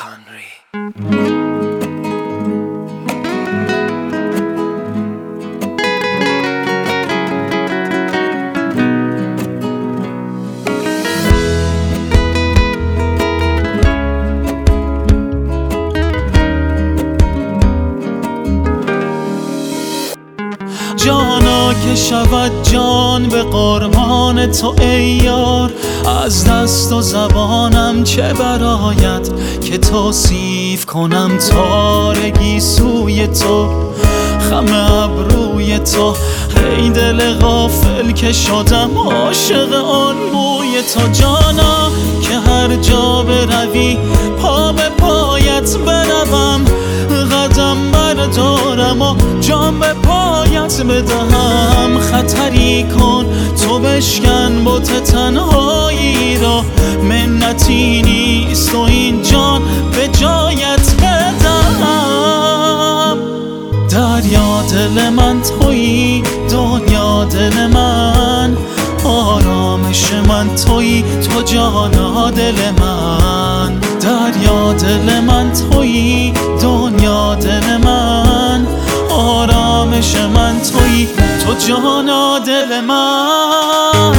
جانا که شود جان به قربان تو ای یار، از دست و زبانم چه برآید که توصیف کنم تارگی سوی تو، خم ابروی تو. ای دل غافل که شدم عاشق آن بوی تو. جانا که هر جا بروی پا به پایت بروم، قدم بردارم و جان به پایت بدهم. خطری کن تو بشکن بت تنهایی را، منتی نیست و این جان به جایت بدهم. دریا دل من تویی، دنیا دل من، آرامش من تویی، تو جانا دل من. دریا دل من تویی، دنیا دل من، آرامش من تویی، تو جانا دل من.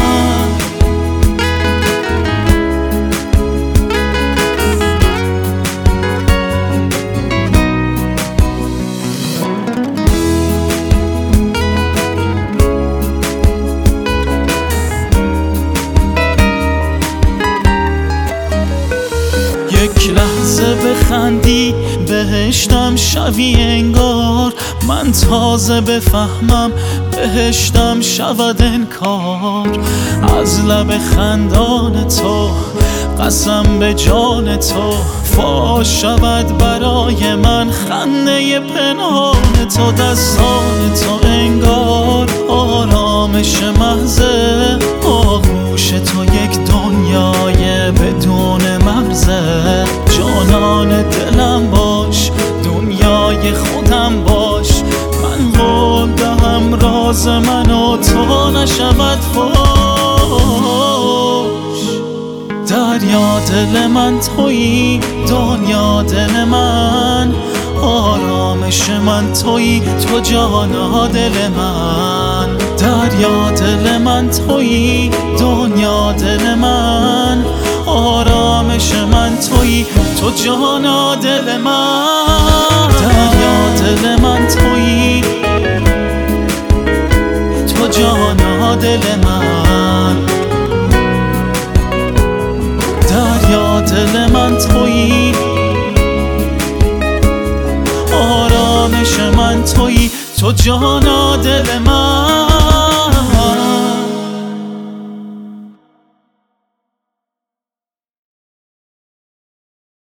یک لحظه بخندی بهشتم شوی انگار، من تازه بفهمم بهشتم شود انکار. از لب خندان تو قسم به جان تو، فاش شود برای من خنده پنهان تو. دستان تو انگار آرامش محضه، آغوش تو یک دنیای بدون مرزه. جانان دلم باش، دنیای خودم باش، من قول دهم راز من و تو نشود فاش. دریا دل من تویی، دنیا دل من، آرامش من تویی، تو جانا دل من. دریا دل من تویی، دنیا دل من، آرامش من تویی، تو جانا دل من. دریا دل من تویی، تو جانا دل من. دریا دل من تویی، آرامش من تویی، تو جانا دل من.